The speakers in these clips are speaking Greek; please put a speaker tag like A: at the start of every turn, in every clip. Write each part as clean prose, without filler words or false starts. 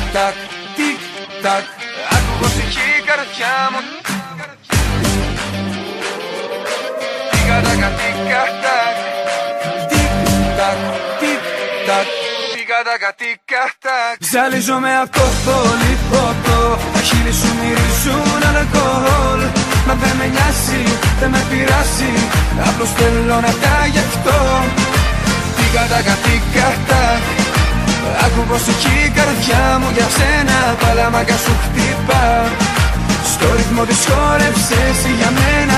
A: τακ, τικ τακ. Άκου πως έχει η καρδιά μου. Τίκα τακα τίκα τακ, τικ τακ, τικ τακ. Τίκα τακα τίκα τακ. Ζαλίζομαι απ' το πολύ ποτό. Τα χείλη σου μυρίζουν αλκοόλ. Μα δεν με νοιάζει, δεν με πειράζει. Απλώς θέλω να τα γευτώ. Τίκα τακα τίκα τακ. Άκου πως έχει η καρδιά μου για σένα. Παλαμάκα σου χτύπα. Στο ρυθμό της χόρεψες για μένα.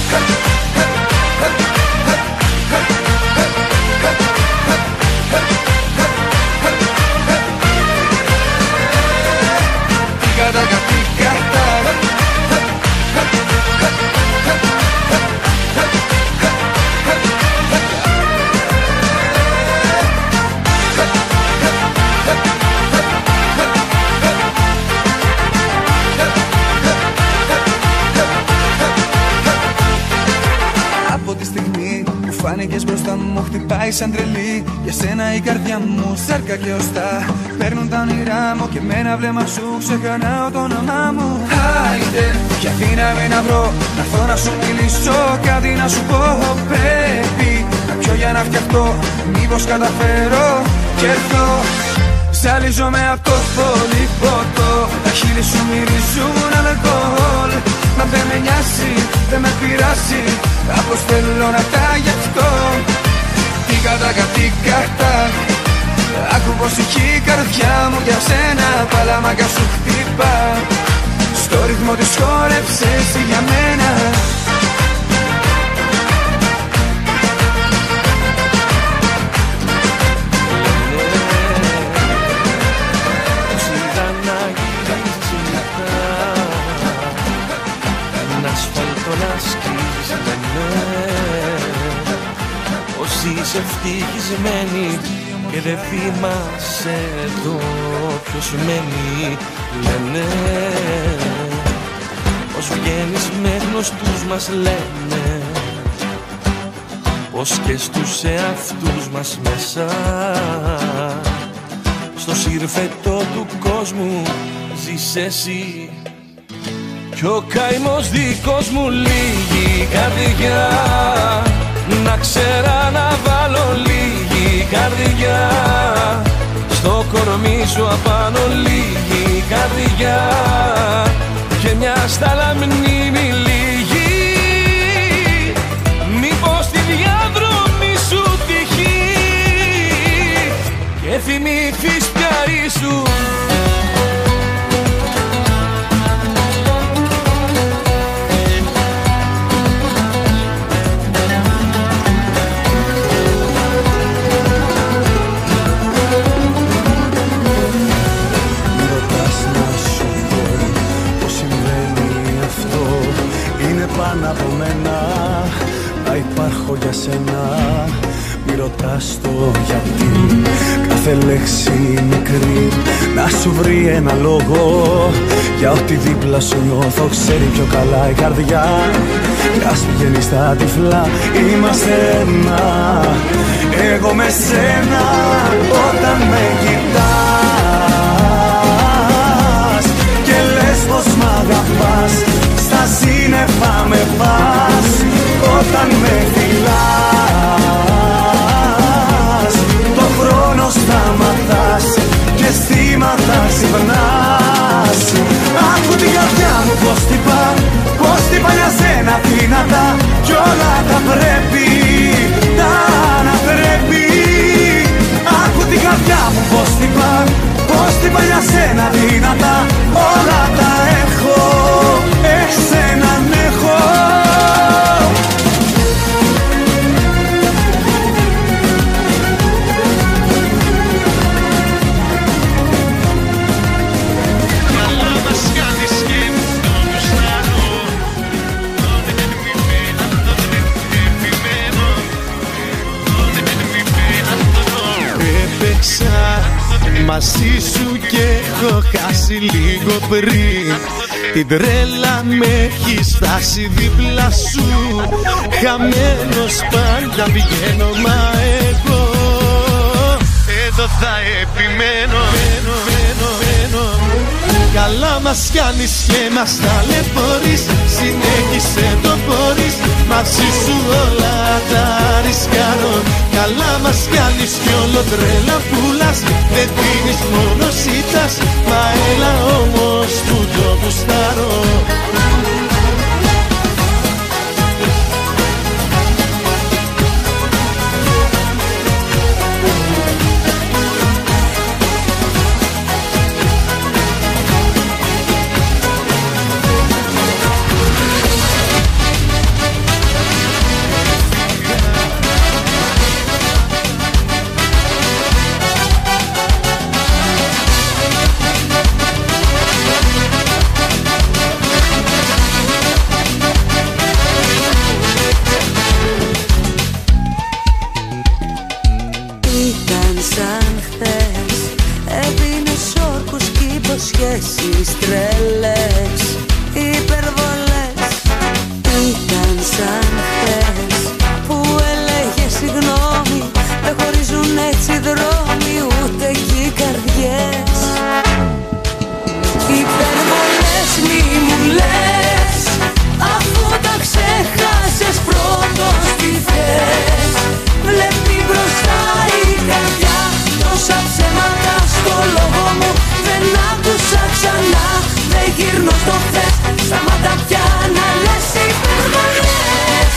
A: Τίκα τακα τίκα τακ. Φάνηκες μπροστά μου, χτυπάει σαν τρελή. Για σένα η καρδιά μου σάρκα και οστά. Παίρνουν τα όνειρά μου και με ένα βλέμμα σου ξεχνάω το όνομά μου. Άιντε, για δύναμη να βρω, να έρθω να σου μιλήσω, κάτι να σου πω. Πρέπει να πιω για να φτιαχτώ, μήπως καταφέρω και έρθω. Ζαλίζομαι απ' το πολύ ποτό. Τα χείλη σου μυρίζουν αλκοόλ. Μα δεν με νοιάζει, δεν με πειράζει. Απλώς θέλω να τα γευτώ. Τίκα τακα τίκα τακ. Άκου πως έχει η καρδιά μου για σένα. Παλαμάκα σου χτύπα. Στο ρυθμό της χόρεψες για μένα.
B: Είσαι ευτυχισμένη και δεν θυμάσαι εδώ ποιος μένει. Λένε πως βγαίνεις με γνωστούς, μας λένε πως και στους εαυτούς μας μέσα στο σύρφετο του κόσμου ζεις εσύ. Κι ο καημός δικός μου λίγη καρδιά, να ξέρα να βάλω λίγη καρδιά. Στο κορμί σου απάνω λίγη καρδιά και μια στάλα μνήμη λίγη. Μήπως τη διαδρομή σου τυχεί και θυμηθείς πια σου. Πάνω από μένα να υπάρχω για σένα. Μη ρωτάς το γιατί, κάθε λέξη μικρή να σου βρει ένα λόγο. Για ό,τι δίπλα σου νιώθω ξέρει πιο καλά η καρδιά. Κι ας πηγαίνει στα τυφλά είμαστε ένα. Εγώ με σένα όταν με κοιτάς και λες πως μ' αγαπάς, στα σύννεφα με πας όταν με φιλάς. Το χρόνο σταματάς και αισθήματα ξυπνάς. Άκου την καρδιά μου πως τυπά για σένα δυνατά. Κι όλα τα πρέπει, τα ανατρέπει. Άκου την καρδιά μου πως τυπά για σένα δυνατά. Όλα τα έχω, εσέναν έχω. Μαζί σου κι έχω χάσει λίγο πριν. Την τρέλα με έχει στάσει δίπλα σου. Χαμένος πάντα πηγαίνω, μα εγώ εδώ θα επιμένω.
C: Καλά μας κάνεις και μας ταλαιπωρείς. Συνέχισε το μπορείς, μαζί σου όλα τα ρισκάρω. Καλά μας κάνεις κι όλο τρέλα πουλάς. Δεν δίνεις μόνο σίτας, μα έλα όμως που το γουστάρω.
D: Σχέσεις τρελές, υπερβολές. Ήταν σαν χθες που έλεγε συγγνώμη. Δεν χωρίζουν έτσι δρόμοι, ούτε κι οι καρδιές. Υπερβολές μη μου λες, αφού τα ξέχασες πρώτος τι θες. Βλέπει μπροστά η καρδιά τόσα ψέματα στο λόγο μου. Δεν άκουσα ξανά, δεν γύρνω στο χθες. Σταμάτα πια να λες υπερβολές.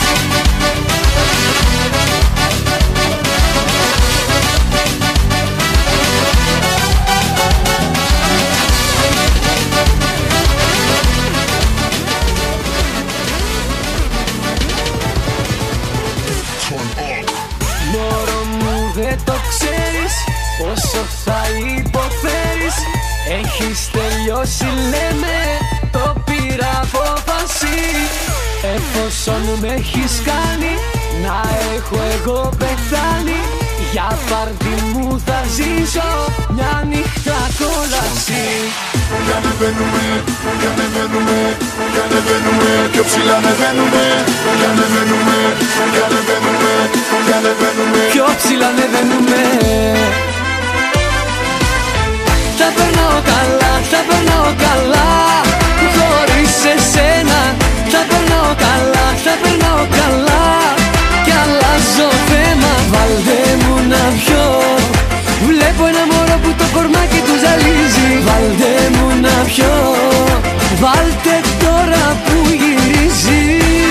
B: Μωρό μου δεν το ξέρεις πόσο θα υποφέρεις. Έχεις τελειώσει λέμε, το πήρα απόφαση. Εφόσον με έχεις κάνει να έχω εγώ πεθάνει. Για πάρτι μου θα ζήσω μια νύχτα κόλαση.
C: Κι ανεβαίνουμε, κι ανεβαίνουμε, κι ανεβαίνουμε, πιο ψηλά ανεβαίνουμε. Κι ανεβαίνουμε, κι ανεβαίνουμε, κι ανεβαίνουμε,
B: πιο ψηλά ανεβαίνουμε. Θα περνάω καλά, θα περνάω καλά. Χωρίς εσένα θα περνάω καλά, θα περνάω καλά. Κι αλλάζω θέμα, βάλτε μου να πιω. Βλέπω ένα μωρό που το κορμάκι του ζαλίζει. Βάλτε μου να πιω, βάλτε τώρα που γυρίζει.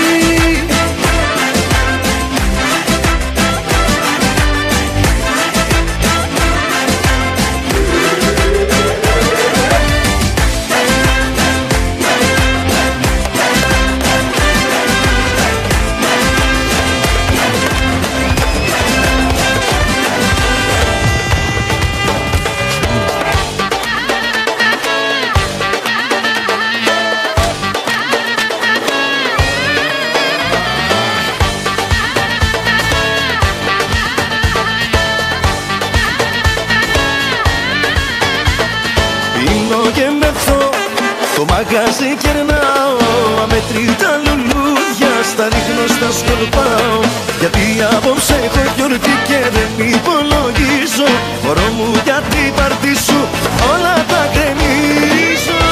C: το μαγάζι κερνάω, αμετρήτα λουλούδια στα ρίχνω, στα σκορπάω. Γιατί απόψε έχω γιορτή και δεν υπολογίζω. Μωρό μου για την πάρτι σου όλα τα κρεμίζω.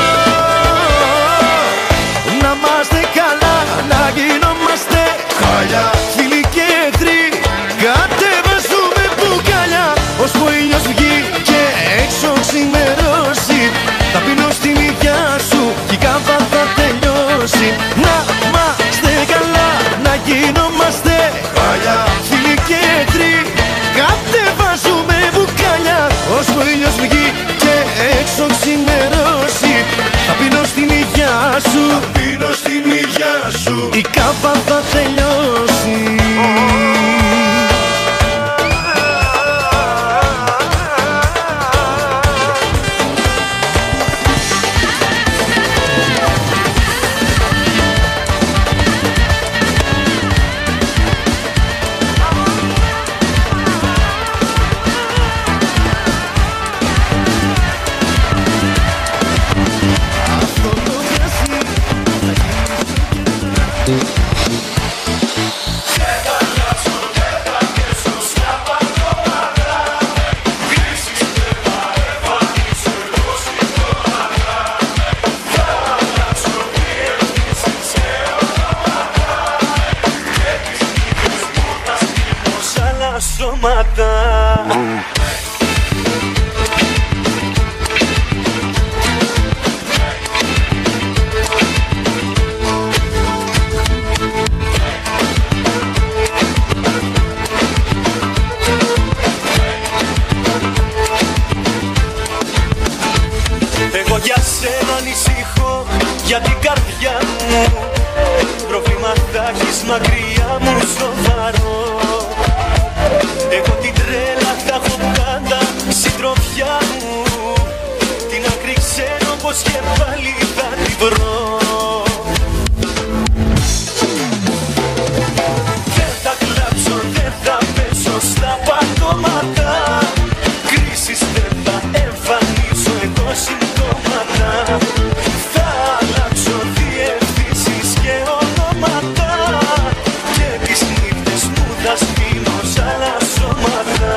C: Να είμαστε καλά, να γινόμαστε χάλια. Φίλοι και εχθροί κατεβάζουμε μπουκάλια. Ως που ο ήλιος βγει και έξω ξημερώσει, θα πίνω στη μύδια σου κι η κάμπα θα τελειώσει. Να είμαστε καλά, να γινόμαστε χάλια. Φίλοι και εχθροί κατεβάζουμε μπουκάλια. Ως που ο ήλιος βγει και έξω ξημερώσει, θα πίνω στη μύδια σου, θα πίνω στη μύδια σου, η κάμπα θα τελειώσει. ανησυχώ για την καρδιά μου. Πρόβλημα θα έχεις μακριά μου σοβαρό. Εγώ την τρέλα θα έχω πάντα συντροφιά μου. Την άκρη ξέρω πως και πάλι θα τη βρω. Δεν θα κλάψω, δεν θα πέσω στα πατώματα. Κρίσεις δεν θα εμφανίσω εγώ συμπτώματα. Θα αλλάξω διευθύνσεις και ονόματα. Και τις νύχτες μου θα σπίνω σ' άλλα σώματα.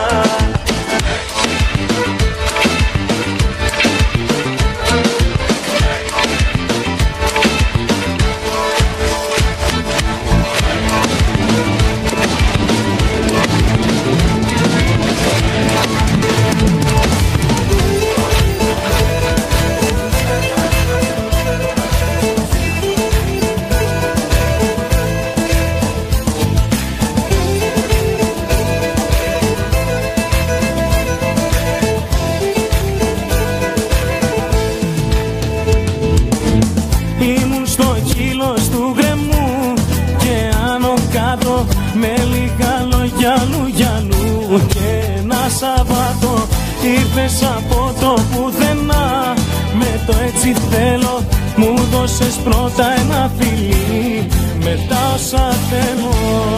B: Και ένα Σαββάτο ήρθες από το πουθενά. Με το έτσι θέλω μου δώσες πρώτα ένα φιλί, μετά όσα θέλω.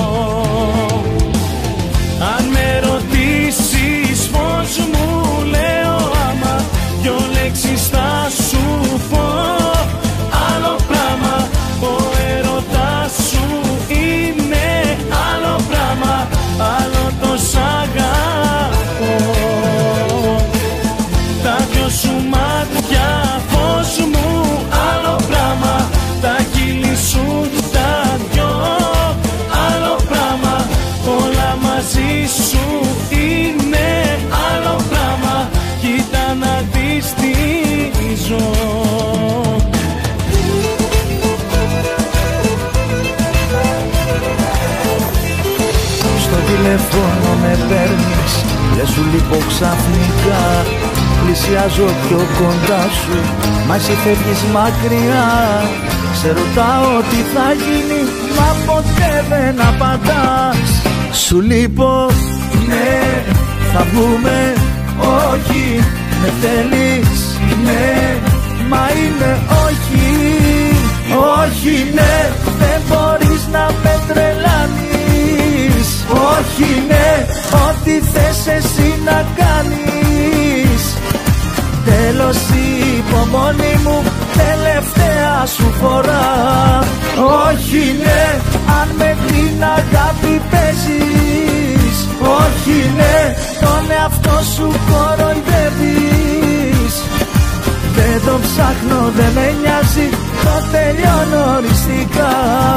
B: Αν με ρωτήσεις πώς μου λέω, άμα δυο λέξεις θα σου πω. Άλλο πράγμα, ο έρωτας σου είναι άλλο πράγμα, άλλο το σ' αγαπώ. Τα δυο σου μάτια φως μου άλλο πράγμα, τα χείλη σου τα δυο άλλο πράγμα, όλα μαζί σου είναι άλλο πράγμα. Κοίτα να δεις τι ζω.
E: Τηλεφώνο με παίρνεις και σου λείπω ξαφνικά. Πλησιάζω πιο κοντά σου, μα εσύ φεύγεις μακριά. Σε ρωτάω τι θα γίνει, μα ποτέ δεν απαντάς. Σου λείπω, ναι, θα βγούμε, όχι. Με θέλεις, ναι, μα είναι όχι. Όχι, ναι, δεν μπορείς να με τρελάνεις. Όχι, ναι, ό,τι θες εσύ να κάνεις. Τέλος η υπομονή μου, τελευταία σου φορά. Όχι, ναι, αν με την αγάπη παίζεις. Όχι, ναι, τον εαυτό σου κοροϊδεύεις. Δεν το ψάχνω, δεν με νοιάζει, το τελειώνω οριστικά.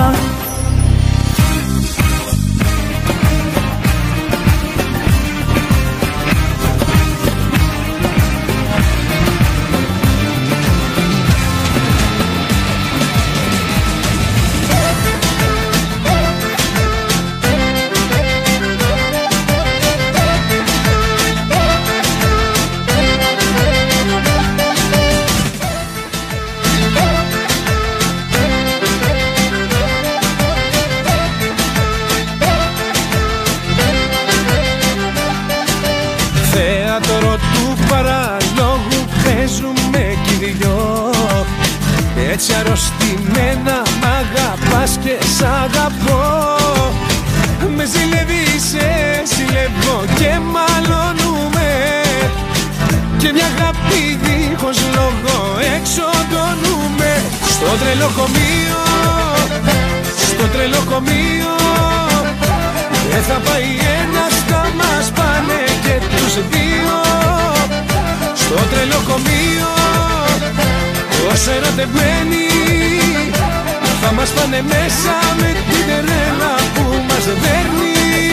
B: Έτσι αρρωστημένα μ' αγαπάς και σ' αγαπώ. Με ζηλεύεις, σε ζηλεύω και μαλώνουμε. Και μια αγάπη δίχως λόγο εξοντώνουμε. Στο τρελοκομείο, στο τρελοκομείο. Δεν θα πάει ένας, θα μας πάνε και τους δύο. Στο τρελοκομείο, ως ερωτευμένοι θα μας πάνε μέσα με την τρέλα που μας δέρνει.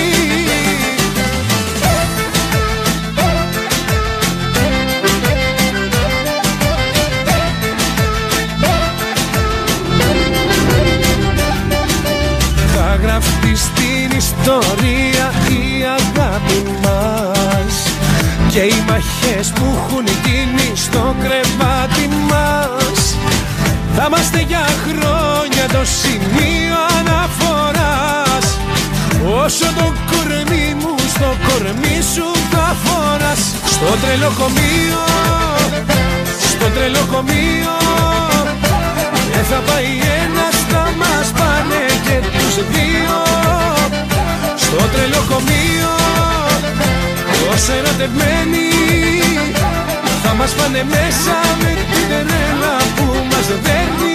B: Θα γραφτεί στην ιστορία η αγάπη μας και οι μαχές που
C: έχουν γίνει στο κρεβάτι μας. Θα είμαστε για χρόνια το σημείο αναφοράς. Όσο το κορμί μου στο κορμί σου θα φοράς. Στο τρελοκομείο, στο τρελοκομείο δεν θα πάει ένας, θα μας πάνε και τους δύο. Στο τρελοκομείο όσο ερωτευμένοι θα μας πάνε μέσα με την τρέλα που μας δέρνει.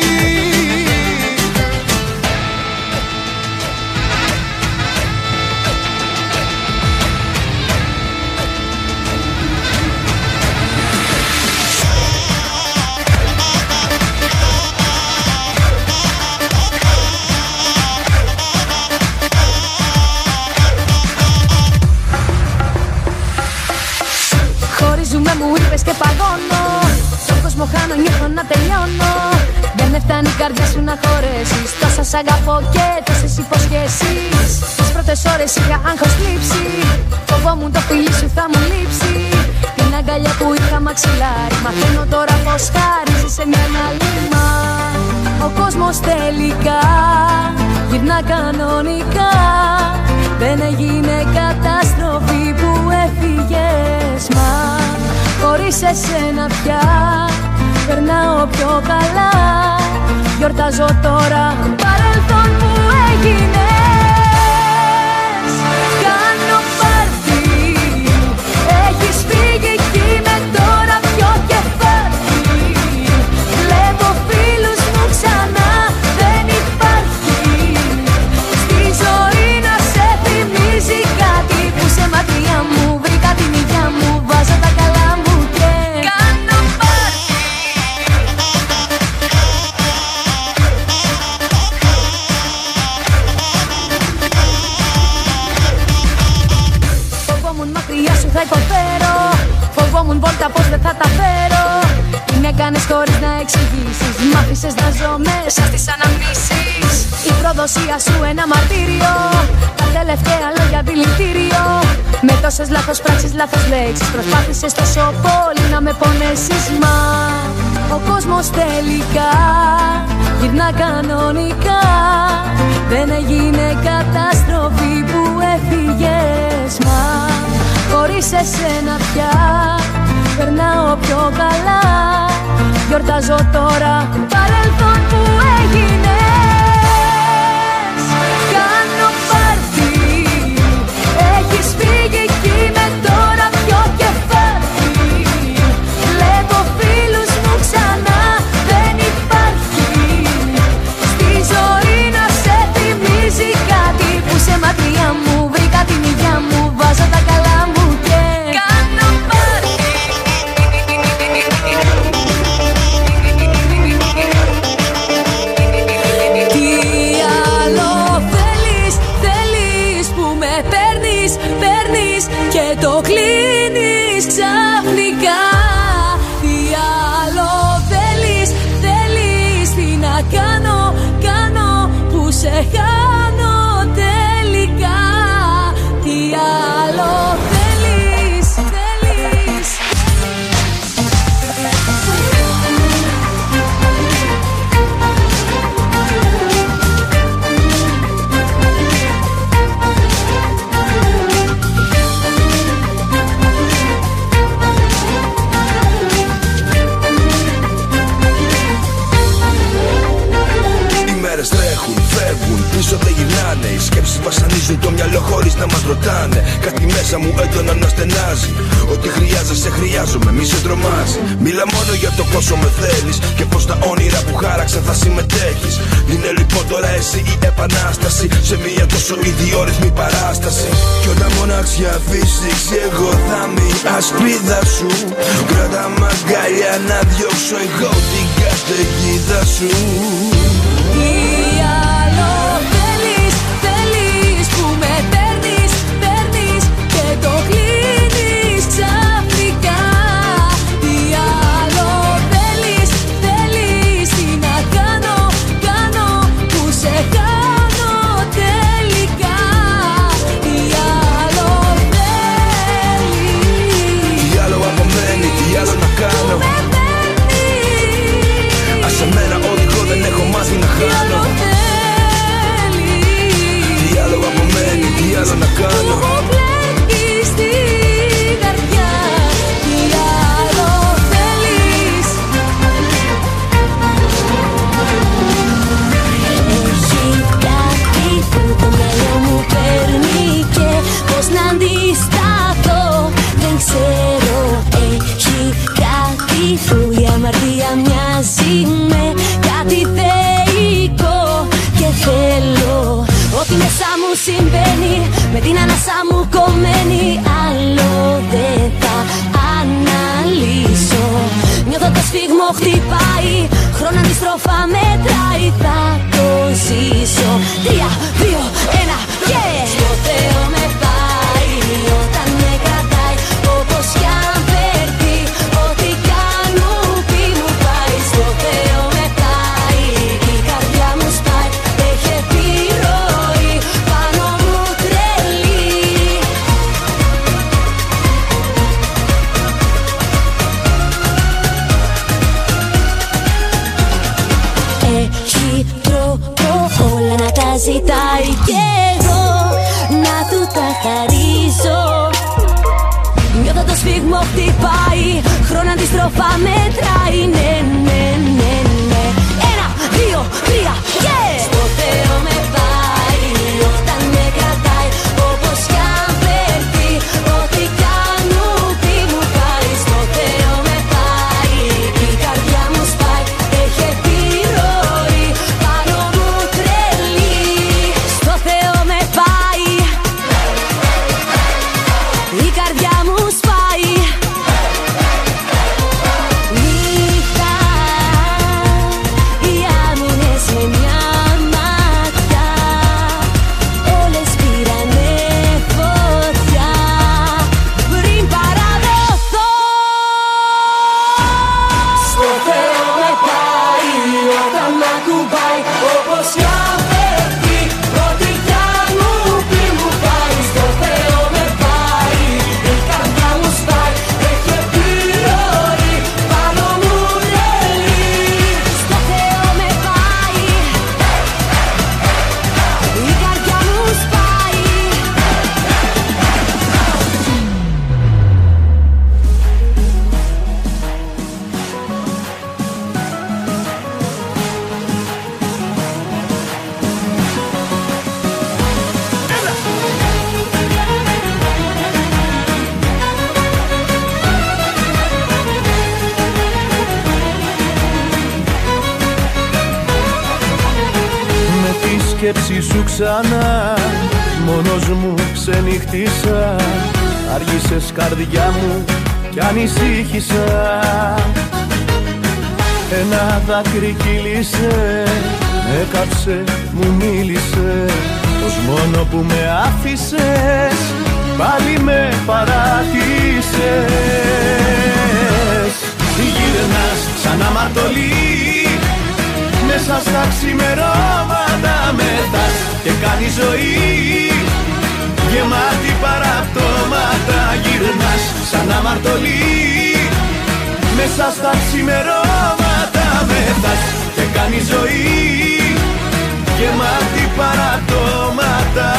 F: Χωρίζουμε μου είπες και παγώνω. Στον κόσμο χάνω, νιώθω να τελειώνω. Δεν φτάνει η καρδιά σου να χωρέσεις. Τόσα σ' αγαπώ και τόσες υποσχέσεις. Τις πρώτες ώρες είχα άγχος θλίψη. Φοβόμουν το φιλί σου θα μου λείψει. Την αγκαλιά που είχα μαξιλάρι. Μαθαίνω τώρα πως χάριζες σε μια λίμα. Ο κόσμος τελικά γυρνά κανονικά. Δεν έγινε καταστροφή που έφυγες, μα χωρίς εσένα πια περνάω πιο καλά. Γιορτάζω τώρα παρελθόν που έγινες. Κάνω πάρτι, έχεις φύγει κι είμαι τώρα πιο κεφάρτι. Βλέπω φίλους μου ξανά, δεν υπάρχει στη ζωή να σε θυμίζει κάτι που σε μακριά μου. Βρήκα την υγειά μου, βάζω τα καλά μου και κάνω πάρτι. Φοβόμουν μακριά σου θα υποφέρω. Φοβόμουν βόλτα πως δεν θα τα φέρω. Την έκανες χωρίς να εξηγήσεις. Μ' άφησες να ζω μέσα στις αναμνήσεις. Η προδοσία σου ένα μαρτύριο. Τα τελευταία λόγια δηλητήριο. Με τόσες λάθος πράξεις, λάθος λέξεις. Προσπάθησες τόσο πολύ να με πονέσεις. Μα ο κόσμος τελικά γυρνά κανονικά. Δεν έγινε καταστροφή που έφυγες, μα χωρίς εσένα πια περνάω πιο καλά. Γιορτάζω τώρα παρελθόν που έγινες. Κάνω πάρτι, έχεις φύγει κι είμαι τώρα πιο κεφάρτι. Βλέπω φίλους μου ξανά, δεν υπάρχει στη ζωή να σε θυμίζει κάτι που σε μακριά μου. Βρήκα την υγειά μου, βάζω τα καλά μου και κάνω πάρτι. Τι άλλο θέλεις, θέλεις που με παίρνεις, παίρνεις και το κλείνεις ξαφνικά. Τι άλλο θέλεις, θέλεις, τι να κάνω, κάνω που σε χάνω τελικά. Τι άλλο θέλεις, θέλεις.
C: Οι μέρες τρέχουν, φεύγουν, πίσω δεν γυρνάνε. Οι σκέψεις βασανίζουν το μυαλό χωρίς να μας ρωτάνε. Κάτι μέσα μου έντονα να στενάζει. Ό,τι χρειάζεσαι χρειάζομαι, μη σε τρομάζει. Μίλα μόνο για το πόσο με θέλεις και πως τα όνειρα που χάραξα θα συμμετέχεις. Είναι λοιπόν τώρα εσύ η επανάσταση σε μια τόσο ιδιόρυθμη παράσταση. Κι όταν μοναξιά φύσηξει εγώ θα είμαι η ασπίδα σου. Κράτα μ' αγκαλιά να διώξω εγώ την καταιγίδα σου.
F: Τι άλλο θέλεις, θέλεις που με παίρνεις, παίρνεις και το κλείνεις ξαφνικά. Τι άλλο θέλεις, θέλεις, τι να κάνω, κάνω που σε χάνω τελικά. Τι άλλο θέλεις.
C: Τι άλλο απομένει, τι άλλο
F: την ανάσα μου κομμένη, άλλο δεν θα αναλύσω. Νιώθω το σφίγμο χτυπάει, χρόνο αντιστροφά μετράει, θα το ζήσω. 3, 2, 1 και στο Θεό με πάει όταν με κρατάει, όπως κι αν φέρει, ό,τι κι αν μου πει μου πάει. Στο Θεό με πάει, η καρδιά μου σπάει, έχει επιρροή πάνω μου τρελή. Έχει τρόπο όλα να τα ζητάει κι εγώ να του τα χαρίζω. Νιώθω το σφίγμο χτυπάει, χρόνο αντιστροφά μετράει, ναι, ναι, ναι, ναι. 1, 2, 3, yeah! Στο Θεό με πάει όταν με κρατάει, όπως κι αν φέρει, ό,τι κι αν μου πει μου πάει. Στο Θεό με πάει, η καρδιά μου σπάει, έχει επιρροή πάνω μου τρελή. Στο Θεό με πάει, η καρδιά μου σπάει. Νύχτα, οι άμυνες με μια μάτια όλες πήρανε φωτιά πριν παραδοθώ. Στο Θεό με πάει όταν μ' ακουμπάει, όπως κι αν φεύγει, ό,τι κι αν μου πει μου πάει. Στο Θεό με πάει, η καρδιά μου σπάει, έχει επιρροή πάνω μου τρελή. Στο Θεό με πάει, η καρδιά μου σπάει.
B: Με τη σκέψη σου ξανά μόνος μου ξενύχτησα. Άργησες καρδιά μου κι ανησύχησα. Ένα δάκρυ κύλησε, με κάψε, μου μίλησε, πως μόνο που με άφησες πάλι με παράτησες. Γυρνάς σαν αμαρτωλή μέσα στα ξημερώματα, μεθάς και κάνει ζωή γεμάτη παραπτώματα. Γυρνάς σαν αμαρτωλή μέσα στα ξημερώματα, μεθάς και κάνει ζωή γεμάτη παραπτώματα.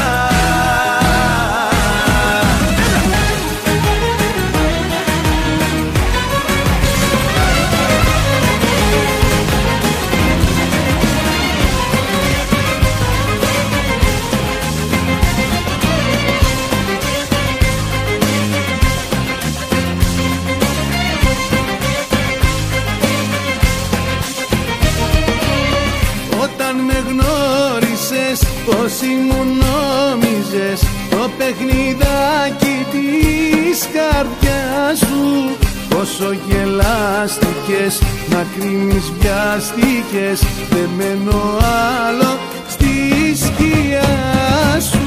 C: Όταν με γνώρισες πως ήμουν νόμιζες το παιχνιδάκι της καρδιάς σου. Πόσο γελάστηκες, να κρίνεις βιάστηκες, δεν μένω άλλο στη σκιά σου.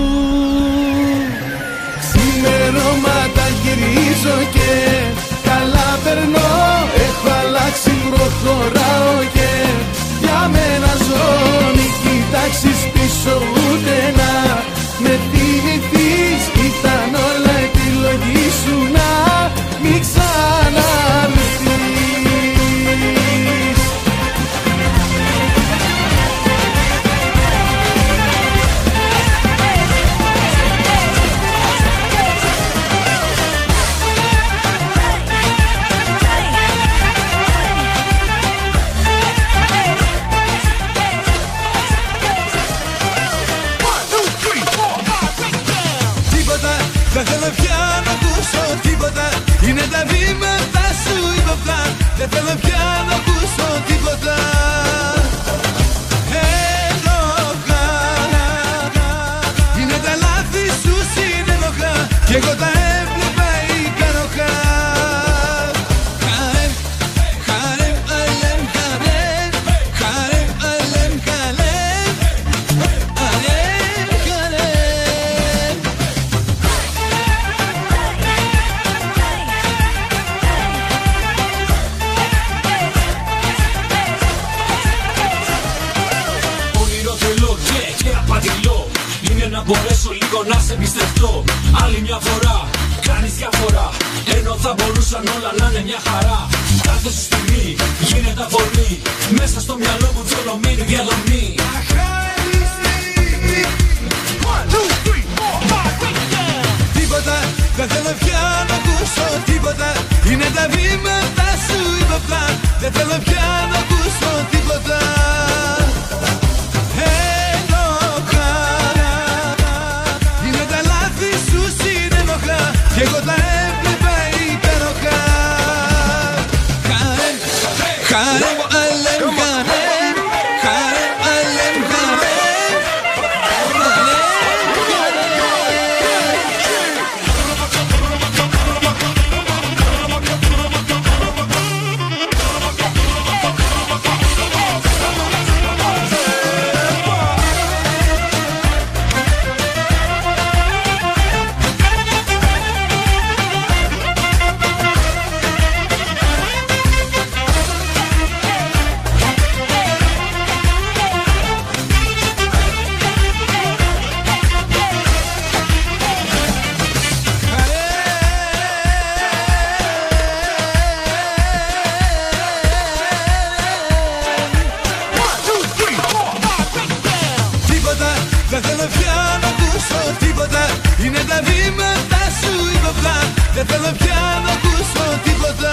C: Ξημερώματα γυρίζω και καλά περνώ, έχω αλλάξει, προχωράω και για μένα ζω. Μη κοιτάξεις πίσω ούτε να με θυμηθείς, ήταν όλα επιλογή σου να μην ξαναρθείς.
G: να σε εμπιστευτώ. Άλλη μια φορά κάνεις διαφορά, ενώ θα μπορούσαν όλα να είναι μια χαρά. Κάθε σου στιγμή γίνεται αφορμή, μέσα στο μυαλό μου θολωμένη διαδρομή.
A: Τίποτα, δεν θέλω πια να ακούσω τίποτα. Είναι τα βήματα σου ύποπτα. Δεν θέλω πια να ακούσω τίποτα. Ένοχα, είναι τα λάθη σου συνενοχά. Κι εγώ τα έβλεπα υπέροχα. Χαρέμ, χαρέμ, αλέμ, χαρέμ. Χαρέμ, αλέμ, χαρέμ. Δεν θέλω πια να ακούσω τίποτα. Είναι τα βήματα σου ύποπτα. Δεν θέλω πια να ακούσω τίποτα.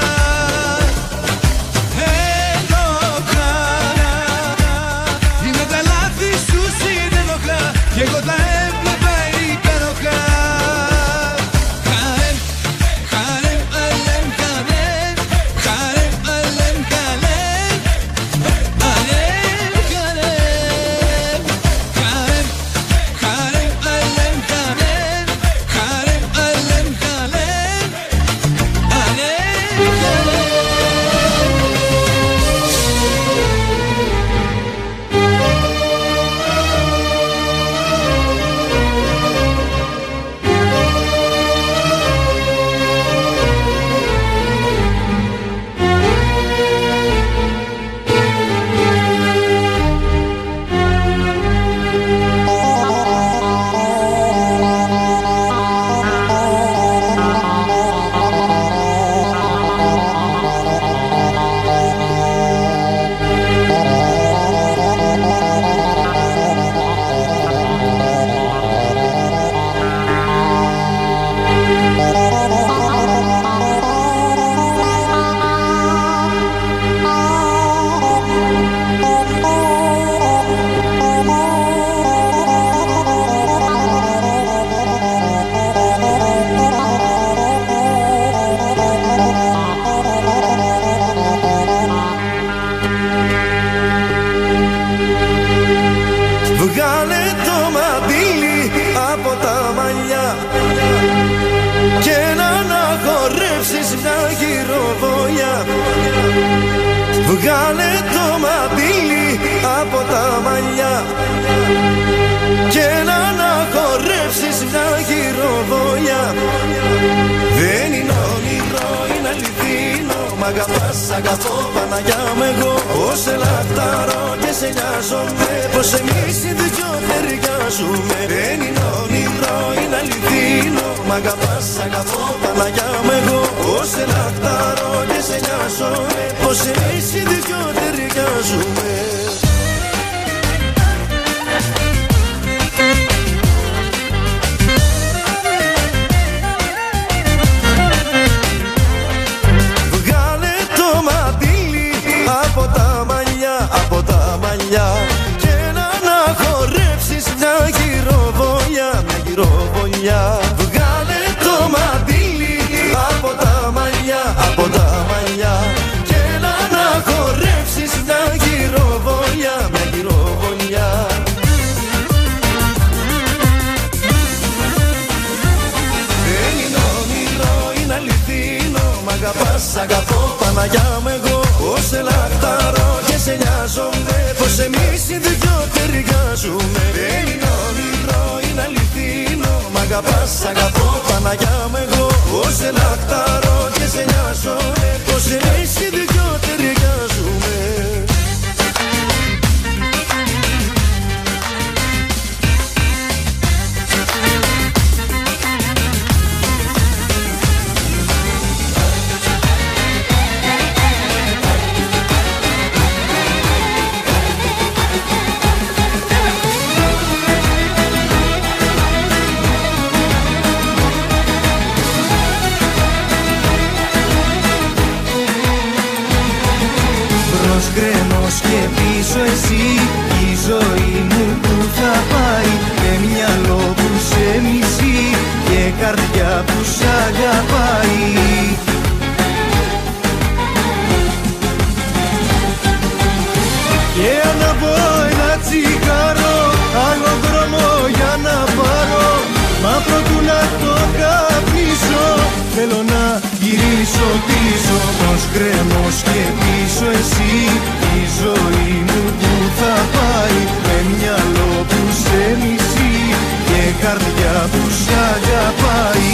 A: Ένοχα, είναι τα λάθη σου συνενοχά. Κι εγώ τα έβλεπα υπέροχα. Χαρέμ, χαρέμ, αλέμ, χαρέμ. Χαρέμ, αλέμ, χαρέμ. Αλέμ, χαρέμ. Χαρέμ, χαρέμ, αλέμ, χαρέμ. Χαρέμ, αλέμ, χαρέμ. Αλέμ, χαρέμ.
C: Βγάλε το μαντίλι από τα μαλλιά και να αναχωρεύσεις μια γυροβολιά. Βγάλε το μαντίλι από τα μαλλιά και να αναχωρεύσεις μια γυροβολιά. Δεν είναι όνειρο, είναι αληθινό. Μ' αγαπάς, αγαπώ, Παναγιά μου εγώ. Πως σε λαχταρώ και σε νοιάζομαι, πως εμείς οι δυο ταιριάζουμε. Δεν είναι όνειρο, είναι αληθινό. Μ' αγαπάς, αγαπώ, Παναγιά μου εγώ. Πως σε λαχταρώ και σε νοιάζομαι, πως εμείς οι δυο ταιριάζουμε. Και να αναχωρεύσεις μια γυροβολιά, μια γυροβολιά. Βγάλε το μαντίλι από τα μαλλιά, από τα μαλλιά και να αναχωρεύσεις μια γυροβολιά, μια γυροβολιά. Δεν είναι όνειρο, είναι αληθινό. Μ' αγαπάς, αγαπώ, Παναγιά μου εγώ. Πως σε λαχταρώ και σε νοιάζομαι, πως εμείς οι δυο ταιριάζουμε. Δεν είναι όνειρο, είναι αληθινό. Μ' αγαπάς, αγαπώ, Παναγιά μου εγώ. Πως σε λαχταρώ και σε νοιάζομαι, πως εμείς οι δυο ταιριάζουμε. γκρέμος και πίσω εσύ. Η ζωή μου που θα πάει, με μυαλό που σε μισεί και καρδιά που σ' αγαπάει. Και αναβώ ένα τσιγάρο, άλλο δρόμο για να πάρω, μα προτού να το καπνίσω, θέλω να γυρίσω πίσω. Ως γκρέμος και πίσω εσύ. Η ζωή μου που θα πάει, με μυαλό που σε μισεί και καρδιά που σ' αγαπάει.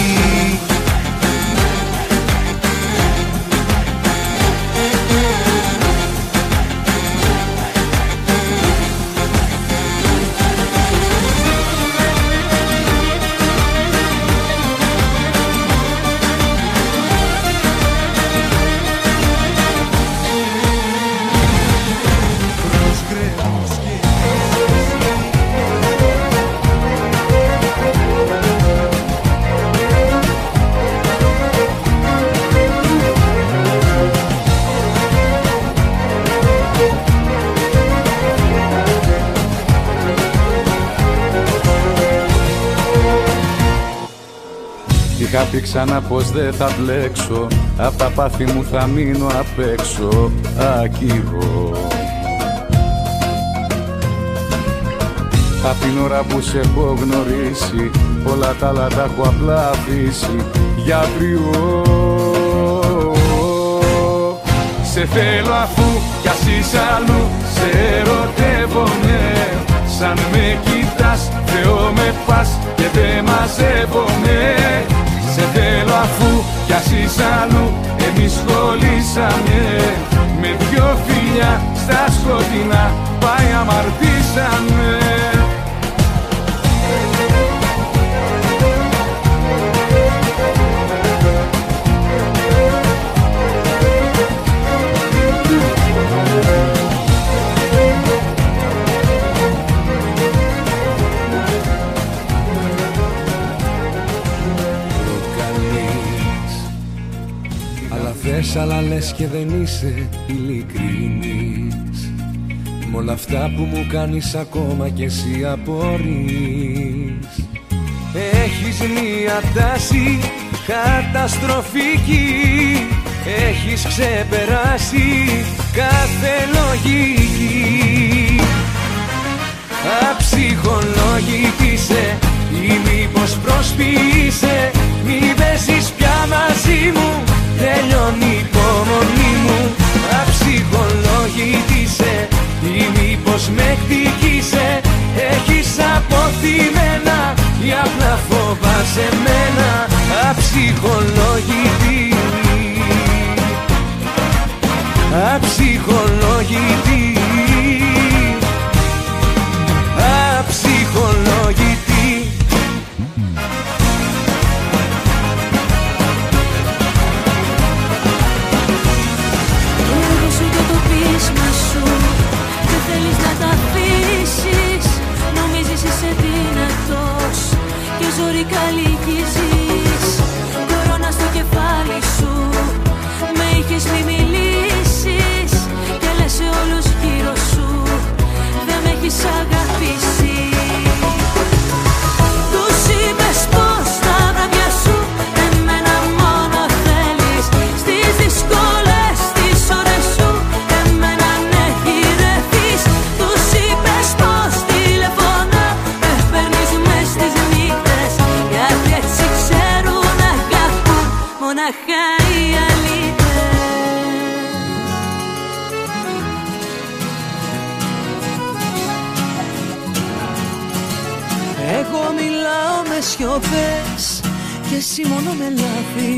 B: Είχα πει ξανά πως δεν θα μπλέξω, απ' τα πάθη μου θα μείνω απ' έξω, ακύβω. Απ' την ώρα που σε έχω γνωρίσει, όλα τα άλλα τα έχω απλά αφήσει για αύριο. Σε θέλω αφού κι ας είσαι αλλού, σε ερωτεύομαι. Σαν με κοιτάς, Θεό με πας και δεν μαζεύομαι. Σε θέλω αφού κι ας είσαι αλλού, εμείς κολλήσαμε. Με δυο φιλιά στα σκοτεινά πάει αμαρτήσαμε.
C: Αλλά λες και δεν είσαι ειλικρινής, μ' όλα αυτά που μου κάνεις ακόμα κι εσύ απορείς. Έχεις μία τάση καταστροφική, έχεις ξεπεράσει κάθε λογική. Αψυχολόγητη είσαι ή μήπως προσποιείσαι, μη παίζεις πια μαζί μου, τελειώνει η υπομονή μου. Αψυχολόγητη είσαι ή μήπως με εκδικείσαι, έχεις αποθυμένα ή απλά φοβάσαι μένα. Αψυχολόγητη, αψυχολόγητη, αψυχολόγητη.
D: Δεν θέλεις να τα αφήσεις, νομίζεις είσαι δυνατός και ζωρικά λυγίζεις. Κορώνα στο κεφάλι σου, με είχες μη μιλήσεις και λες σε όλους γύρω σου, δεν με έχεις αγαπήσει. Τους είπες πως τα βράδια σου εμένα μόνο θέλεις, στις δύσκολες τις ώρες σου εμένα ναι γυρεύεις. Τους είπες πως τηλεφωνά με παίρνεις μες στις νύχτες, γιατί έτσι ξέρουν να αγαπούν μοναχά οι αλήτες. Εγώ μιλάω με σιωπές και εσύ μόνο με λάθη.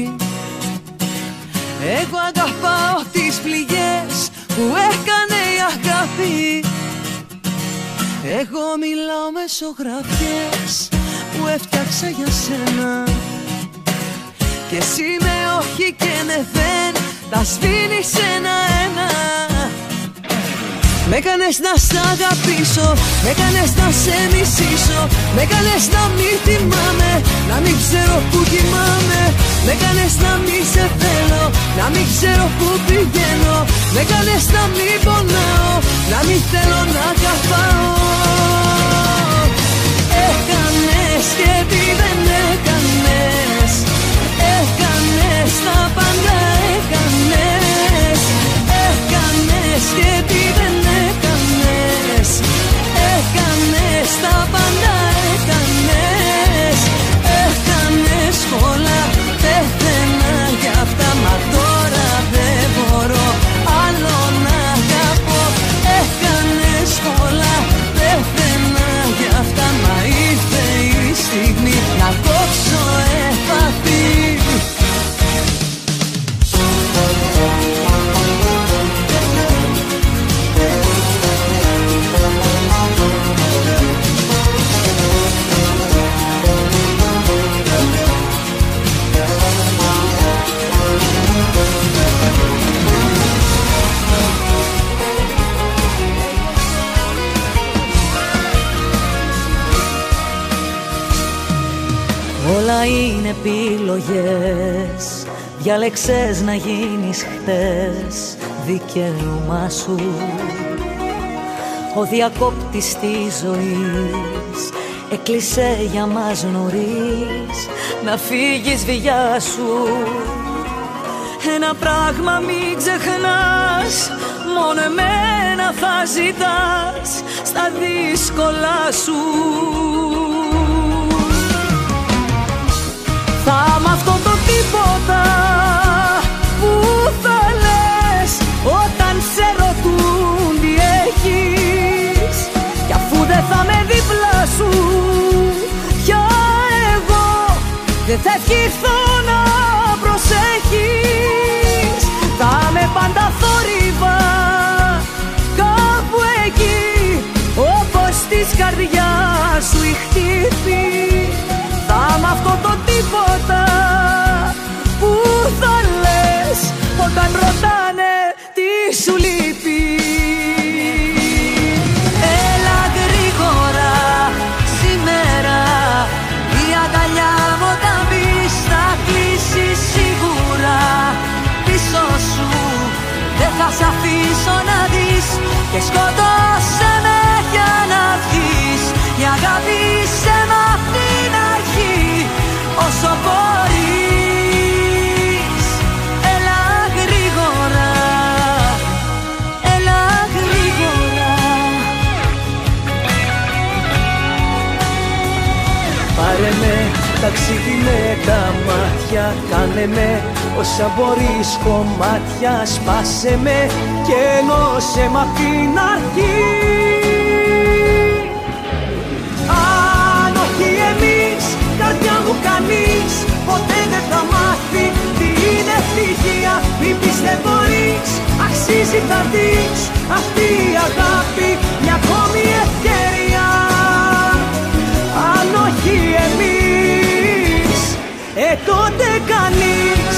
D: Εγώ αγαπάω τις πληγές που έκανε η αγάπη. Εγώ μιλάω με ζωγραφιές που έφτιαξα για σένα, και εσύ με όχι και με δεν τα σβήνεις ένα-ένα. Με κάνες να σ' αγαπήσω, με κάνες να σε μισήσω, με κάνες να μην θυμάμαι, να μην ξέρω που κοιμάμαι. Με κάνες να μην σε θέλω, να μην ξέρω που πηγαίνω, με κάνες να μην πονάω, να μην θέλω να καφάω. Έκανες και τι δεν έκανες, έκανες τα πάντα, έκανες. Έκανες και τι δεν έκανες, έκανες τα πάντα, έκανες. Έκανες πολλά, πέθαινα για αυτά, μα τώρα δεν μπορώ άλλο να αγαπώ. Έκανες πολλά, πέθαινα για αυτά, μα ήρθε η στιγμή να κόψω επαφή. Όλα είναι επιλογές, διάλεξες να γίνεις χτες, δικαίωμά σου. Ο διακόπτης της ζωής έκλεισε για μας νωρίς, να φύγεις βιά σου. Ένα πράγμα μην ξεχνάς, μόνο εμένα θα ζητάς στα δύσκολα σου. Θα μ' αυτό το τίποτα που θα λες όταν σε ρωτούν τι έχεις, κι αφού δεν θα με δίπλα σου πια εγώ, δεν θα ευχηθώ να προσέχεις. Θα με πάντα θόρυβα κάπου εκεί, όπως της καρδιάς σου η χτύπη. Θα μ' αυτό το τίποτα που θα λες όταν ρωτάνε τι σου λείπει. Έλα γρήγορα σήμερα, η αγκαλιά μου όταν μπεις θα κλείσει σίγουρα. Πίσω σου δεν θα σ' αφήσω να δεις, και σκότωσε με για να βγεις. Η αγάπη σε μ' απ' την αρχή όσο μπορείς. Έλα γρήγορα, έλα γρήγορα.
E: Πάρε με ταξίδι με τα μάτια, κάνε με όσα μπορείς κομμάτια. Σπάσε με και ενώσε μ' απ' την αρχή. Αν όχι εμείς, καρδιά μου κανείς ποτέ δεν θα μάθει τι είναι ευτυχία. Μην πεις δεν μπορείς, αξίζει θα δεις αυτή η αγάπη μια ακόμη ευκαιρία. Αν όχι εμείς, τότε κανείς.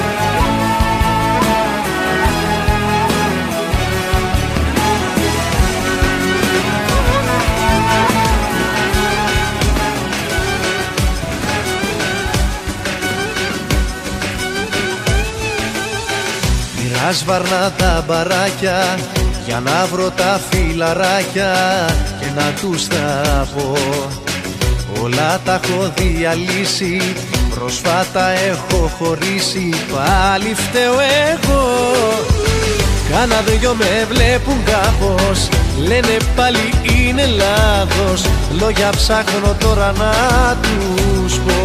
C: Άσβαρνα τα μπαράκια για να βρω τα φιλαράκια και να τους τα πω. Όλα τα έχω διαλύσει, προσφάτα έχω χωρίσει, πάλι φταίω εγώ. Κάνα δυο με βλέπουν κάπως, λένε πάλι είναι λάθος. Λόγια ψάχνω τώρα να τους πω.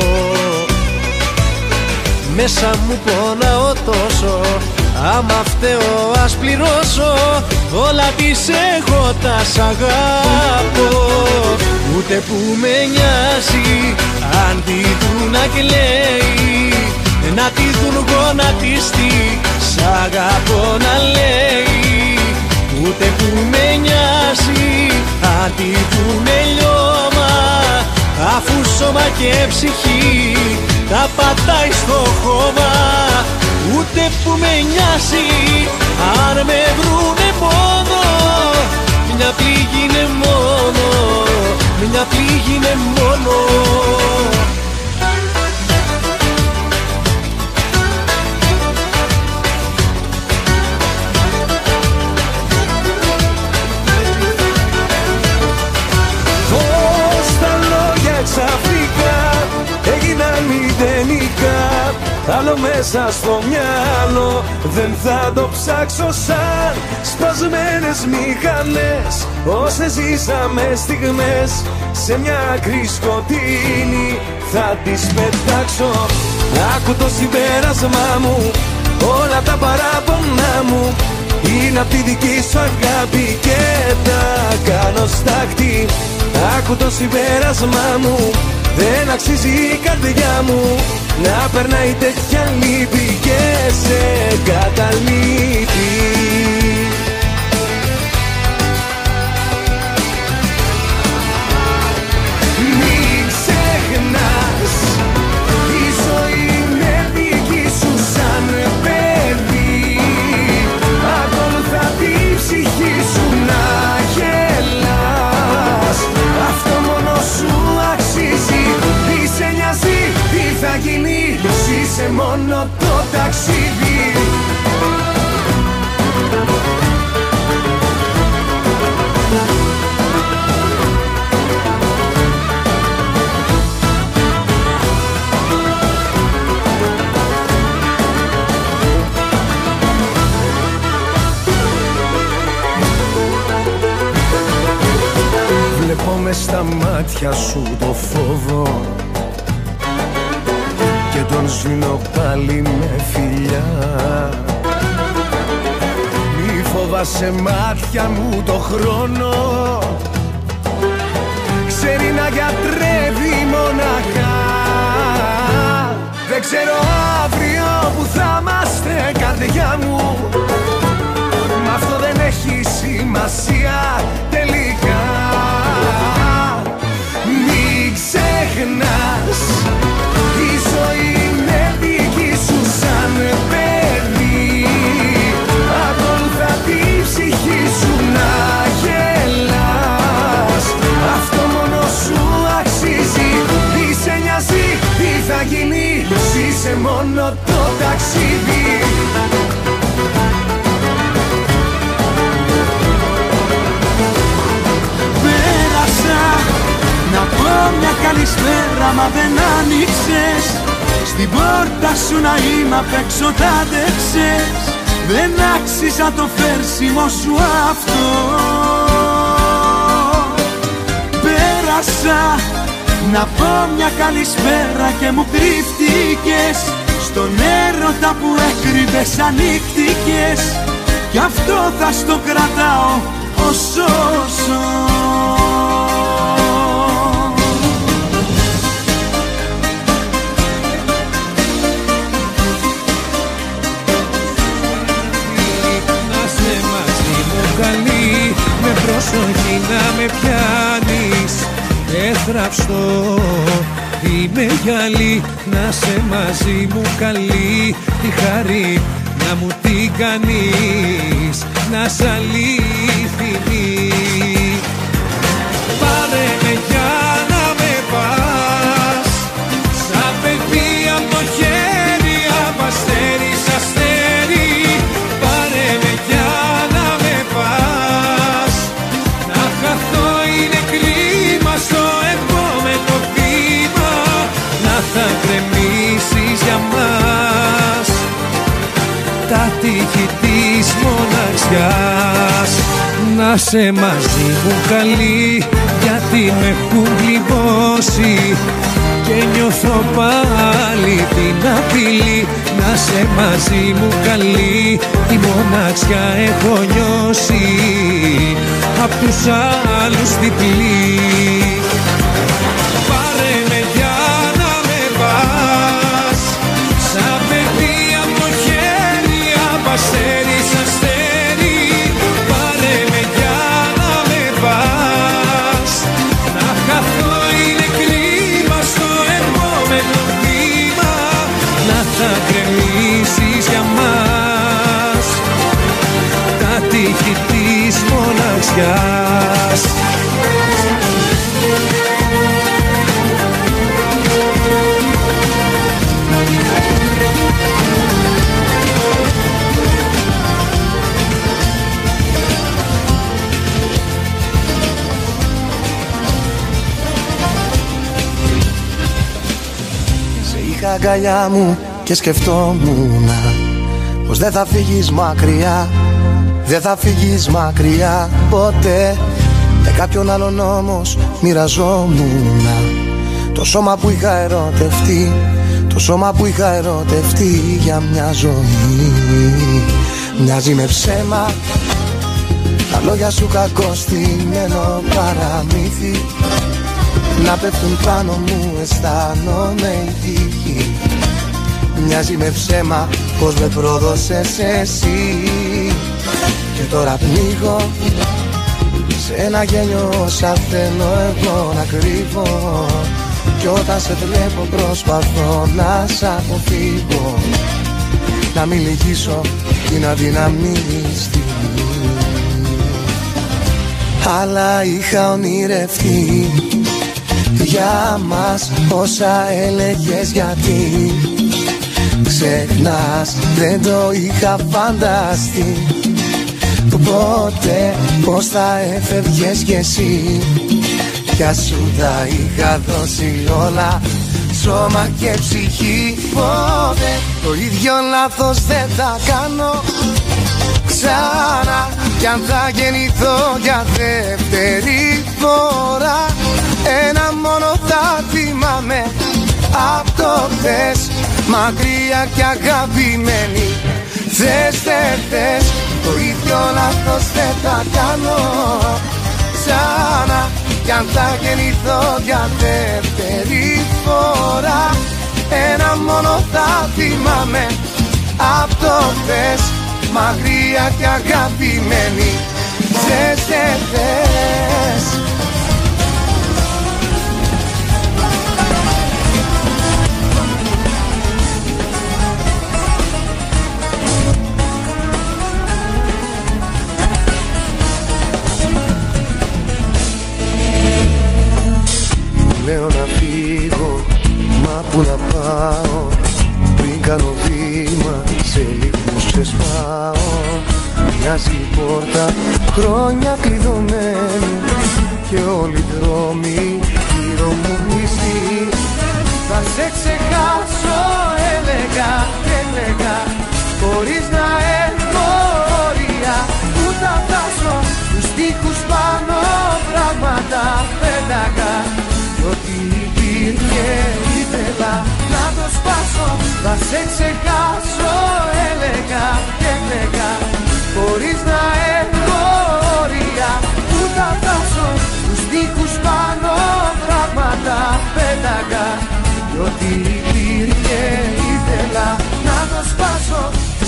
C: Μέσα μου πονάω τόσο, άμα φταίω ας πληρώσω. Όλα τις έχω τα σ' αγαπώ. Ούτε που με νοιάζει αν τη δουν να κλαίει, να τη δουν γονατιστή, σ' αγαπώ να λέει. Ούτε που με νοιάζει αν τη δουν λιώμα, αφού σώμα και ψυχή τα πατάει στο χώμα. Ούτε που με νοιάζει αν με βρουνε μόνο, μια πληγή είναι μόνο, μια πληγή είναι μόνο.
B: μέσα στο μυαλό. Δεν θα το ψάξω σαν σπασμένες μηχανές. Όσες ζήσαμε στιγμές σε μια άκρη σκοτεινή θα τις πετάξω. Άκου το συμπέρασμά μου, όλα τα παράπονα μου είναι απ' τη δική σου αγάπη και τα κάνω στάχτη. Άκου το συμπέρασμά μου, δεν αξίζει η καρδιά μου να περνάει τέτοια λύπη και σε καταλείπει. Μην ξεχνάς, η ζωή είναι δική σου σαν παιδί. Ακολουθά τη ψυχή σου να γελάς. Αυτό μόνο σου αξίζει. Μη σε νοιάζει τι θα γίνει, ζήσε μόνο το ταξίδι. Βλέπω μες στα μάτια σου το φόβο και τον σβήνω πάλι με φιλιά. Μη φοβάσαι μάτια μου το χρόνο, ξέρει να γιατρεύει μοναχά. Δεν ξέρω αύριο που θα είμαστε καρδιά μου, μ' αυτό δεν έχει σημασία τελικά. Μην ξεχνάς, η ζωή είναι δική σου σαν παιδί. Ακολουθά τη ψυχή σου να γελάς. Αυτό μόνο σου αξίζει. Μη σε νοιάζει τι θα γίνει, ζήσε μόνο το ταξίδι. Πέρασα να πω μια καλησπέρα μα δεν άνοιξες. Στην πόρτα σου να είμαι απ' έξω τα άντεξες. Δεν άξιζα το φέρσιμο σου αυτό. Πέρασα να πω μια καλησπέρα και μου κρύφτηκες. Στον έρωτα που έκρυβες ανοίχτηκες. Κι αυτό θα στο κρατάω όσο ζω. Καλή, με προσοχή να με πιάνεις. Έθραυστο, είμαι γυαλί. Να σε μαζί μου καλή. Τη χαρή να μου την κάνεις, να σ' αλήθινη. Πάρε με για να με πας, σαν παιδί απ' το χέρι, απ' αστέρι σ' αστέρι. Πάρε με για να με πας, να χαθώ είναι κρίμα στο επόμενο βήμα. Να θα γκρεμίσεις για μας τα τείχη της μοναξιάς. Να σε μαζί μου καλή, γιατί με έχουν πληγώσει και νιώθω πάλι την απειλή. Να σε μαζί μου καλή, τη μοναξιά έχω νιώσει απ' τους άλλους διπλή. Πάρε με για να με πας, σαν παιδί απ' το χέρι, απ' αστέρι σ' αστέρι. Πάρε με για να με πας, να χαθώ είναι κρίμα στο επόμενο βήμα. Να θα γκρεμίσεις για μας τα τείχη της μοναξιάς.
C: Σε είχα αγκαλιά μου και σκεφτόμουν πως δεν θα φύγεις μακριά, δεν θα φύγεις μακριά ποτέ. Με κάποιον άλλον όμως μοιραζόμουν το σώμα που είχα ερωτευτεί, το σώμα που είχα ερωτευτεί για μια ζωή. Μοιάζει με ψέμα τα λόγια σου, κακοστημένο παραμύθι, να πέφτουν πάνω μου αισθάνομαι η τύχη. Μοιάζει με ψέμα πως με πρόδωσες εσύ και τώρα πνίγω σε ένα γέλιο όσα θέλω εγώ να κρύβω. Κι όταν σε βλέπω προσπαθώ να σ' αποφύγω, να μην λυγίσω την αδυναμίστη. Αλλά είχα ονειρευτεί για μας όσα έλεγες, γιατί ξεχνάς, δεν το είχα φανταστεί ποτέ πως θα έφευγες κι εσύ. Πια σου τα είχα δώσει όλα, σώμα και ψυχή. Ποτέ το ίδιο λάθος δεν θα κάνω ξανά, κι αν θα γεννηθώ για δεύτερη φορά, ένα μόνο θα θυμάμαι απ' το χθες, μακριά κι αγαπημένη. Θες δεν θες, το ίδιο λάθος δεν θα κάνω ξανά, κι αν θα γεννηθώ για δεύτερη φορά, ένα μόνο θα θυμάμαι απ' το χθες, μακριά κι αγαπημένη. Θες δεν θες. Λέω να φύγω, μα πού να πάω, πριν κάνω βήμα σε λίγους ξεσπάω. Μοιάζει η πόρτα χρόνια κλειδωμένη και όλοι οι δρόμοι γύρω μου κλειστοί. Θα σε ξεχάσω έλεγα και έλεγα, χωρίς να έχω όρια που θα φτάσω. Τους τοίχους πάνω πράγματα πέταγα, ό,τι υπήρχε ήθελα να το σπάσω. Θα σε ξεχάσω έλεγα και έλεγα, χωρίς να έχω όρια που θα φτάσω. Τους τοίχους πάνω πράγματα πέταγα, ό,τι υπήρχε ήθελα να το σπάσω.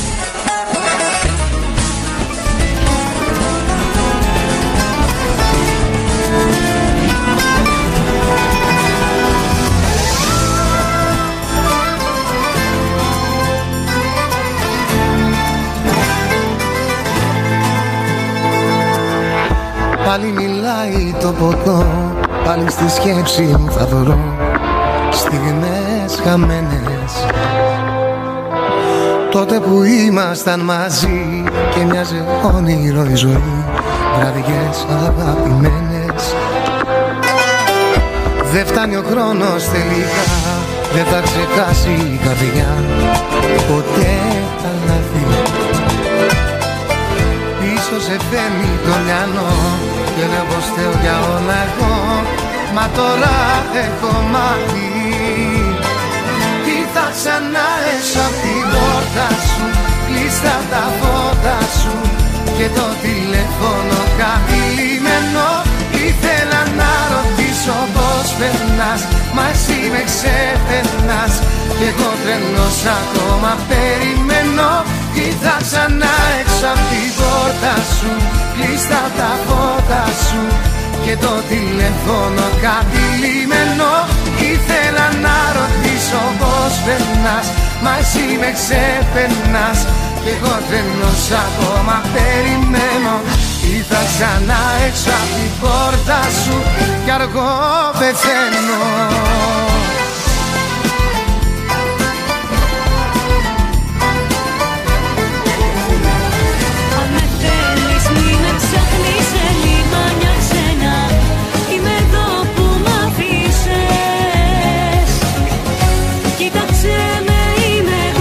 C: Πάλι μιλάει το ποτό, πάλι στη σκέψη μου θα βρω στιγμές χαμένες, τότε που ήμασταν μαζί και μοιάζε όνειρο η ζωή, βραδιές αγαπημένες. Δεν φτάνει ο χρόνος τελικά, δεν θα ξεχάσει η καρδιά ποτέ τα λάθη. Πίσω σε φέρνει το μυαλό και λέω πως θέω για όλα εγώ, μα τώρα έχω μάθει. Ήρθα ξανά έξω απ' την πόρτα σου, κλείστα τα φώτα σου και το τηλέφωνο χαμηλημένο. Ήθελα να ρωτήσω πως περνάς, μα εσύ με ξεπερνάς κι εγώ τρελός ακόμα περιμένω. Ήρθα ξανά έξω απ' την πόρτα σου, κλείστα τα φώτα σου και το τηλέφωνο χαμηλημένο. Ήθελα να ρωτήσω πως περνάς, μα εσύ με ξεπερνάς κι εγώ τρελός ακόμα περιμένω. Ήρθα ξανά έξω απ' την πόρτα σου κι αργό πεθαίνω.
D: Αν με θέλεις μη με ψάχνεις σε λιμάνια ξένα, είμαι εδώ που μ' αφήσες. Κοίταξε με, είμαι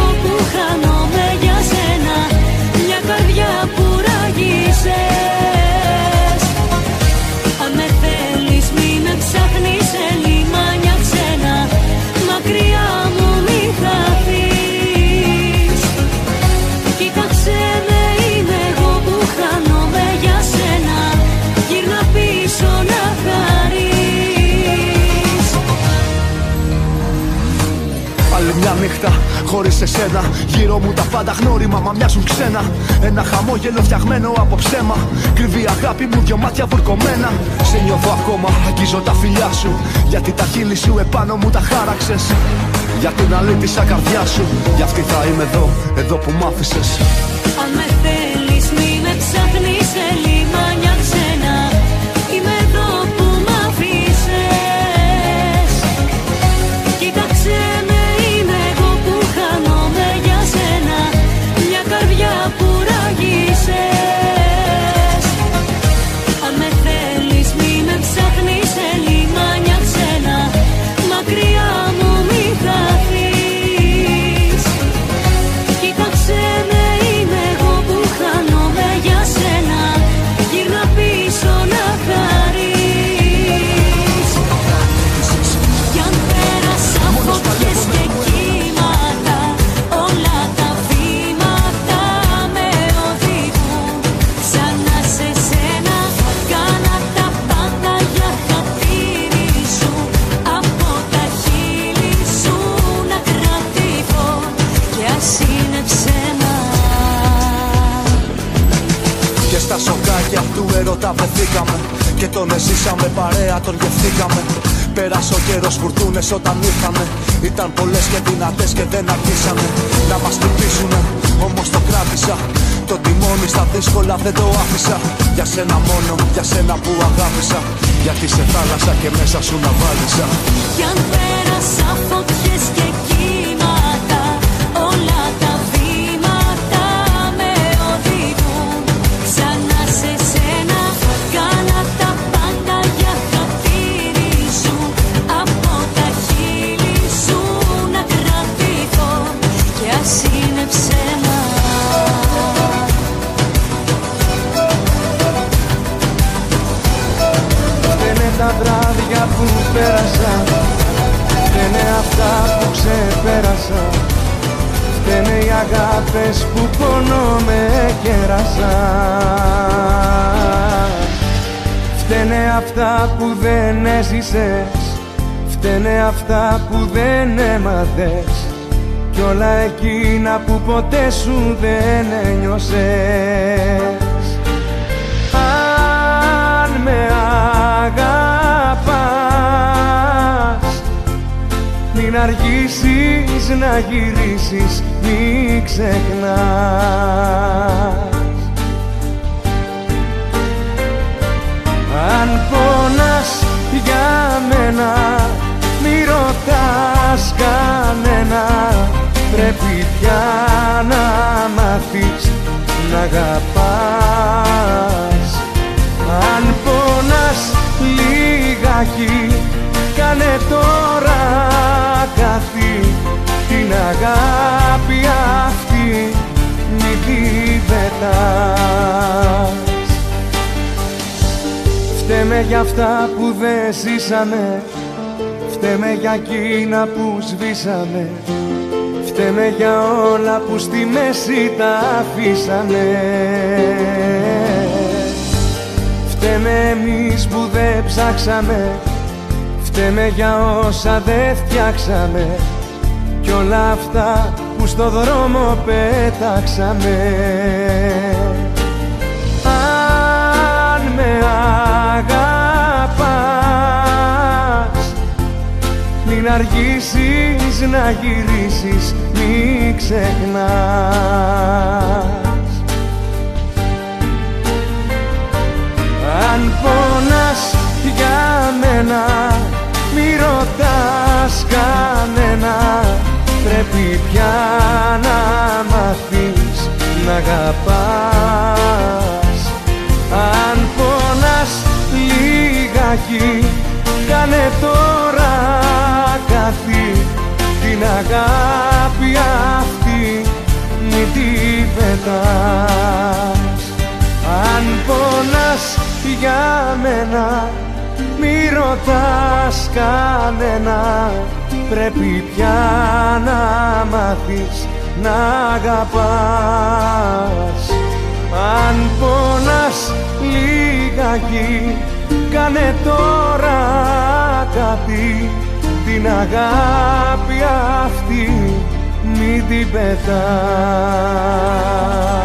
C: σε σένα. Γύρω μου τα πάντα γνώριμα, μα μοιάζουν ξένα. Ένα χαμόγελο φτιαγμένο από ψέμα. Κρυβή αγάπη μου, δυο μάτια βουρκωμένα. Σε νιώθω ακόμα, αγγίζω τα φιλιά σου. Γιατί τα χείλη σου επάνω μου τα χάραξες. Για την αλήτησα καρδιά σου. Γι' αυτή θα είμαι εδώ που μ' άφησες.
D: Αν με θέλεις μη με ψάχνεις σε λιμάνια ξένα. Είμαι εδώ που μ' άφησες. Κοίταξε με, είμαι εγώ που χάνομαι για σένα. Μια καρδιά που ράγισες. Αν με θέλεις μη με ψάχνεις σε λιμάνια ξένα. Μακριά μου μη χαθείς. Κοίταξε με, είμαι εγώ που χάνομαι για σένα. Γύρνα πίσω να χαρείς. Κι αν πέρασα φωτιές και κύματα, όλα τα βήματα με οδηγούν ξανά σε σένα. Κάνα τα πάντα για χατήρι σου. Από τα χείλη σου να κρατηθώ κι ας είναι ψέμα.
C: Και στα σοκάκια του έρωτα βρεθήκαμε. Και τον εζήσαμε παρέα, τον γευθήκαμε. Πέρασε ο καιρός, φουρτούνες όταν ήρθανε. Ήταν πολλές και δυνατές και δεν αργήσανε να μας χτυπήσουνε, όμως το κράτησα. Το τιμόνι στα δύσκολα δεν το άφησα. Για σένα μόνο, για σένα που αγάπησα. Γιατί σε θάλασσα και μέσα σου να βάλισα.
D: Κι αν πέρασα φωτιές και κύματα, όλα τα βήματα με οδηγούν ξανά σε σένα. Κάνα τα πάντα για χατήρι σου. Από τα χείλη σου να κρατηθώ κι ας είναι ψέμα.
B: Φταίνε τα βράδια που πέρασα. Φταίνε αυτά που ξεπέρασα. Φταίνε οι αγάπες που πόνο με κέρασα. Φταίνε αυτά που δεν έζησες. Φταίνε αυτά που δεν έμαθες. Κι όλα εκείνα που ποτέ σου δεν ένιωσες. Αν με αγαπάς, μην αργήσεις να γυρίσεις, μην ξεχνάς. Αν πονάς για μένα, μη ρωτάς κανένα. Πρέπει πια να μάθεις να αγαπάς. Αν πονάς λιγάκι, κάνε τώρα κάτι. Την αγάπη αυτή μη τη πετάς. Φταίμε για αυτά που δεν ζήσαμε. Φταίμε για εκείνα που σβήσαμε. Φταίμε για όλα που στη μέση τα αφήσαμε. Φταίμε εμείς που δεν ψάξαμε. Φταίμε για όσα δεν φτιάξαμε. Κι όλα αυτά που στο δρόμο πέταξαμε. Αν με αγαπάς, μην αργήσεις να γυρίσεις, μην ξεχνάς. Αν πονάς για μένα, μη ρωτάς κανένα. Πρέπει πια να μάθεις να αγαπάς. Αν πονάς λιγάκι, κάνε τώρα κάτι. Την αγάπη αυτή μη τη πετάς. Αν πονάς για μένα, μη ρωτάς κανένα. Πρέπει πια να μάθεις να αγαπάς. Αν πονάς λιγάκι, κάνε τώρα κάτι. Την αγάπη αυτή μη μην την πετάς.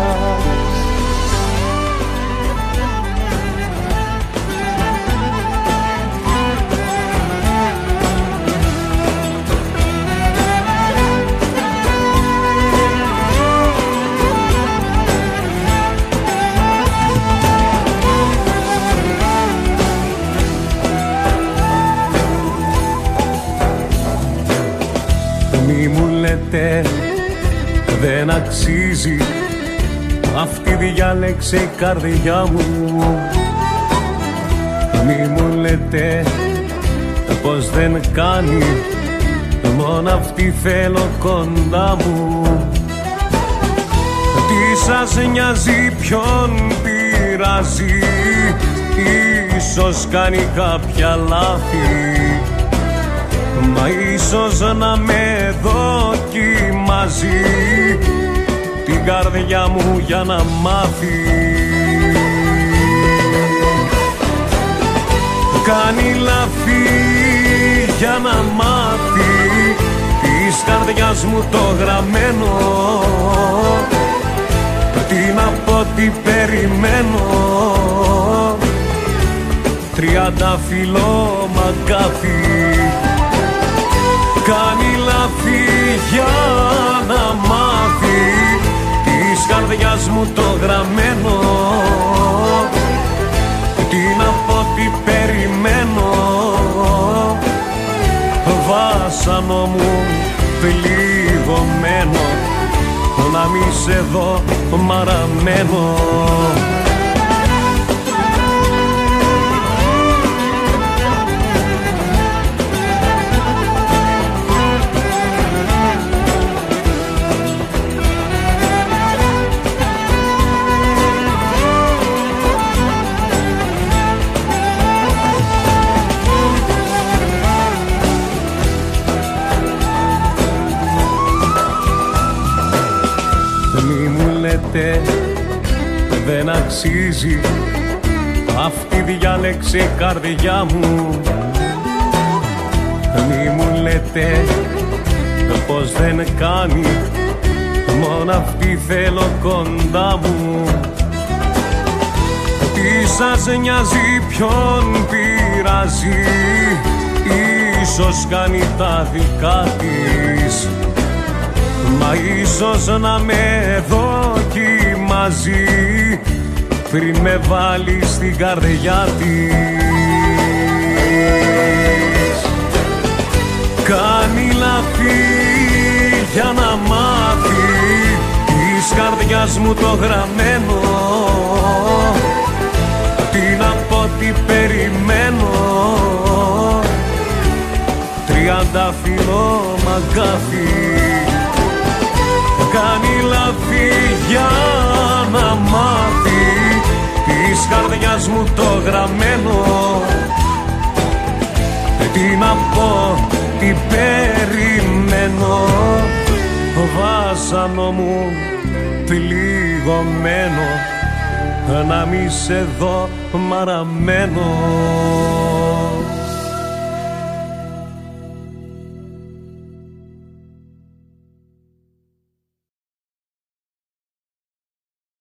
B: Μη μου λέτε δεν αξίζει, αυτή διάλεξε η καρδιά μου. Μη μου λέτε πως δεν κάνει, μόνο αυτή θέλω κοντά μου. Τι σας νοιάζει, ποιον πειράζει, ίσως κάνει κάποια λάθη, μα ίσως να με δοκιμάζει την καρδιά μου για να μάθει. Κάνει λάθη για να μάθει της καρδιάς μου το γραμμένο. Τι να πω, τι περιμένω, 30 φιλό μαγκάθι. Κάνει λάθη για να μάθει της καρδιάς μου το γραμμένο. Τι να πω, τι περιμένω, βάσανο μου πληγωμένο, να μη σε δω μαραμένο. Δεν αξίζει, αυτή διάλεξε η καρδιά μου. Μη μου λέτε πως δεν κάνει, μόνο αυτή θέλω κοντά μου. Τι σας νοιάζει, ποιον πειράζει, ίσως κάνει τα δικά της, μα ίσως να με δοκιμάζει πριν με βάλει στην καρδιά της. Κάνει λάθη για να μάθει της καρδιάς μου το γραμμένο. Τι να πω, τι περιμένω, 30 φιλό μαγκάθι. Κάνει λάθη για να μάθει της καρδιάς μου το γραμμένο. Τι να πω, τι περιμένω, βάσανο μου πληγωμένο, να μη σε δω μαραμένο.